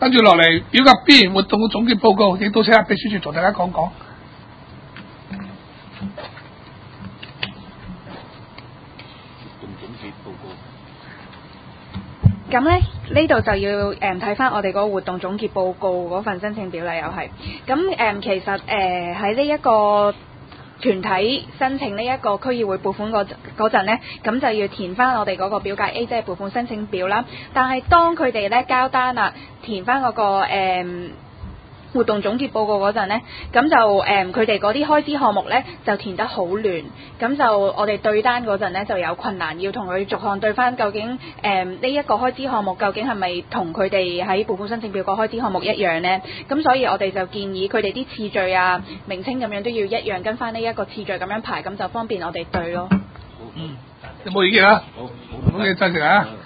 跟住落嚟表格 B 活動嘅總結報告，亦都請阿秘書處同大家講講。 咁咧呢度就要睇翻我哋嗰個活動總結報告嗰份申請表啦，又係咁其實喺呢一個團體申請呢一個區議會撥款嗰陣咧，咁就要填翻我哋嗰個表格 A， 即係撥款申請表啦。但係當佢哋咧交單啦，填翻嗰個活動總結報告嗰陣呢，咁就佢哋嗰啲開支項目呢，就填得好亂，咁就我哋對單嗰陣呢，就有困難，要同佢逐項對翻究竟呢一個開支項目究竟係咪同佢哋喺撥款申請表個開支項目一樣呢？咁所以我哋就建議佢哋啲次序啊、名稱咁樣都要一樣，跟翻呢一個次序咁樣排，咁就方便我哋對咯。 有冇意見啊？好嘅，贊成啊！